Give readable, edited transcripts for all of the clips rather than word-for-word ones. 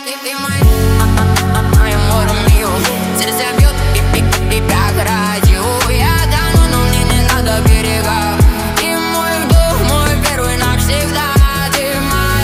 ты мой amor mío. Сердце бьет как радио. Я тону, но мне не надо берега. И мой вдох, мой первый навсегда. Ты мой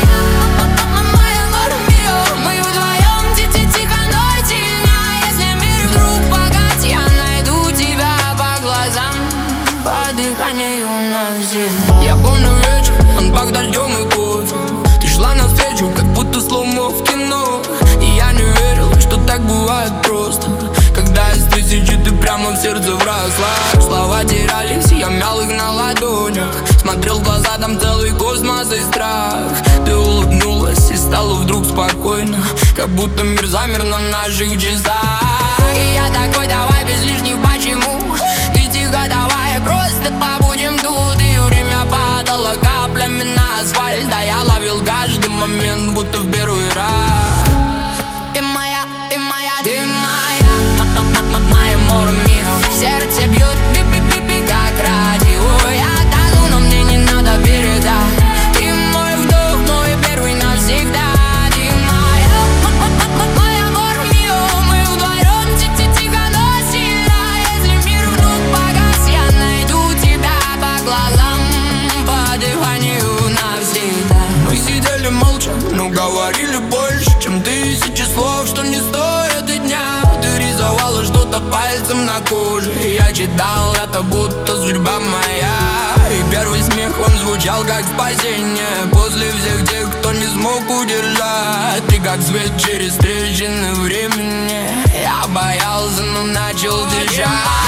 amor mío. Мы вдвоем тихо, но сильно. Если мир вдруг погас, я найду тебя по глазам, по дыханию навсегда. Я помню вечер, он пах дождем и кофе. Ты шла навстречу, как будто сломо в кино. И я не верил, что так бывает просто. Когда из тысячи ты прямо в сердце вросла. Слова терялись, я мял их на ладонях. Смотрел в глаза, там целый космос и страх. Ты улыбнулась и стало вдруг спокойно, как будто мир замер на наших часах. И я такой, давай без лишних почему. Ты тихо, давай просто побудем тут. И время падало каплями на асфальт, а я ловил каждый момент, будто в первый раз. Ты моя, ты моя, ты моя, мой amor mío. Сердце бьет как радио. Я тону, но мне не надо берега. Ты мой вдох, мой первый навсегда. Ты моя, мой amor mío. Мы вдвоем тихо, но сильно. Если мир вдруг погас, я найду тебя по глазам, по дыханию навсегда. Мы сидели молча, но говорили больше, чем тысячи слов, что не стоят и дня. Ты рисовала что-то пальцем на коже, и я читал это, будто судьба моя. И первый смех, он звучал как спасение после всех тех, кто не смог удержать. Ты как свет через трещины времени. Я боялся, но начал дышать.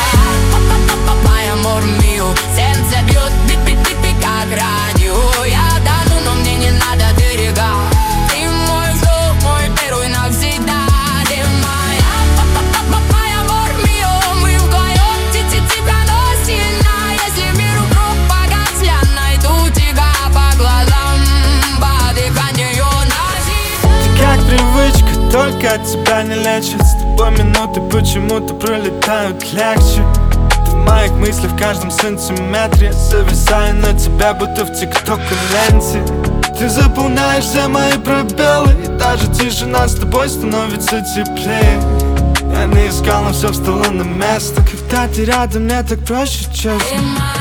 Мой amor mío. Сердце бьет как радио. Я тону, но мне не надо берега. Ты мой вдох, мой первый навсегда. Ты моя, мой amor mío. Мы вдвоем тихо, но сильно. Если мир вдруг погас, я найду тебя по глазам, по дыханию навсегда. Ты как привычка, только от тебя не лечит. С тобой минуты почему-то пролетают легче. В моих мыслях в каждом сантиметре. Зависаю на тебя, будто в тикток и ленте. Ты заполняешь все мои пробелы, и даже тишина с тобой становится теплее. Я не искал, но все встало на место. Когда ты рядом, мне так проще, честно.